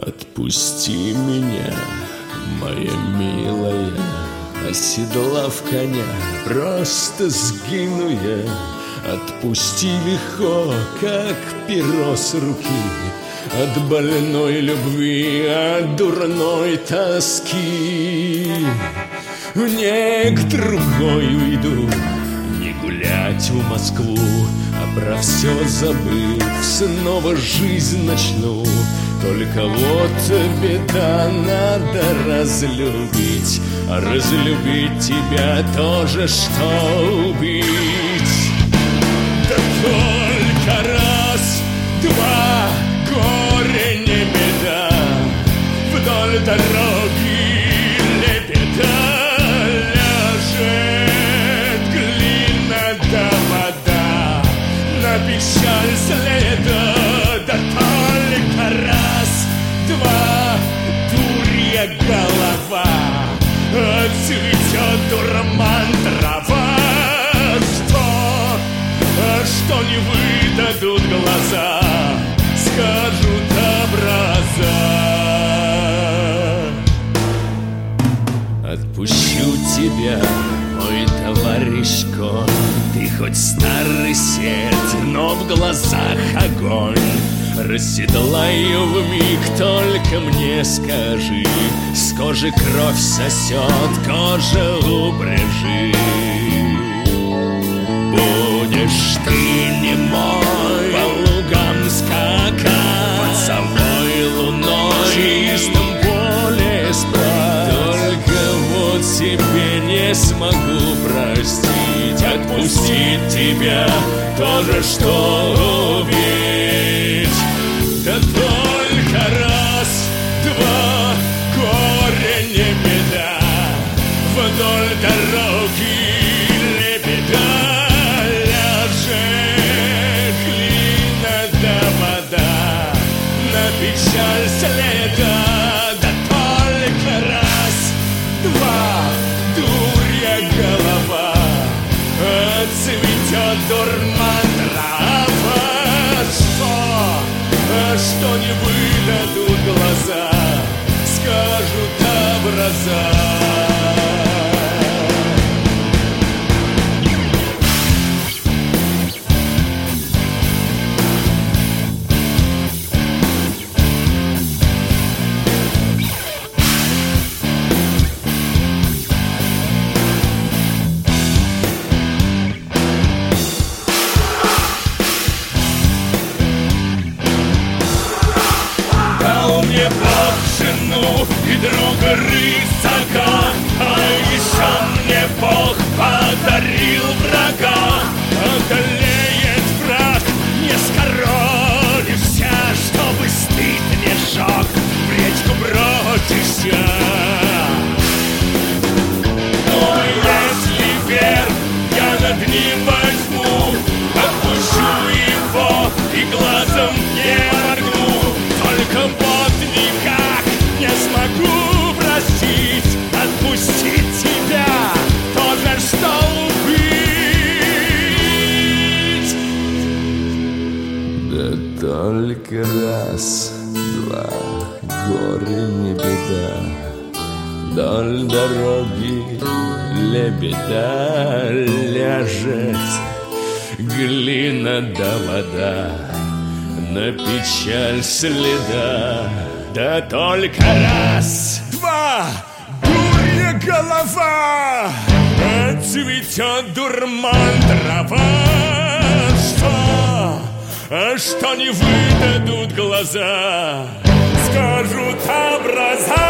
Отпусти меня, моя милая, оседлав коня, просто сгину я. Отпусти легко, как перо с руки, от больной любви, от дурной тоски. Не к другой уйду, не гулять в Москву, а про все забыв, снова жизнь начну. Только вот беда, надо разлюбить, а разлюбить тебя тоже, что убить. Да только раз, два, горе не беда, вдоль дороги лебеда ляжет глина да вода, на печаль следа. Да только раз, два, дурья голова, отцветет дурман трава. Что не выдадут глаза, скажут образа. Отпущу тебя, мой товарищ конь, ты хоть старый седь, но в глазах огонь. Расседлаю вмиг, только мне скажи, с кожи кровь сосет, кожа упряжи. Будешь ты не мой, по лугам скакать, под совой луной, в чистом поле спать. Только вот себе не смогу простить, отпустить тебя тоже, что убить. Да только раз, два, горе не беда, вдоль дороги лебеда ляжет глина да вода, на печаль следа. Да только раз, два, дурья голова, отцветет дурман трава. Что не выдадут глаза, скажут образа. И друга рысака, а еще мне Бог подарил врага. Одолеет враг, не скоромишься, чтобы стыд не жег, в речку бросишься. Но если вверх я над ним возьму, отпущу его и глазом не моргну. Только вот никак не смогу простить, отпустить тебя тоже, что убить. Да только раз, два, горе не беда, вдоль дороги лебеда ляжет глина да вода, на печаль следа. Да только раз, два, дурья голова, отцветет дурман трава. Что не выдадут глаза, скажут образа.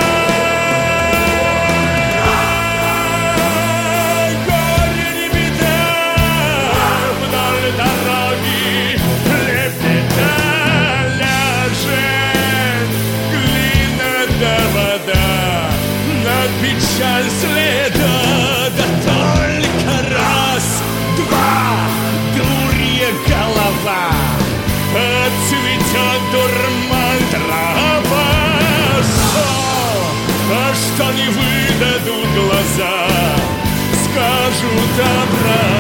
Горе не беда, вдоль дороги лебеда ляжет глина да вода, на печаль следа. Да только раз, два, дурья голова, отцветет дурман трава. Что не выдадут глаза, скажут образа.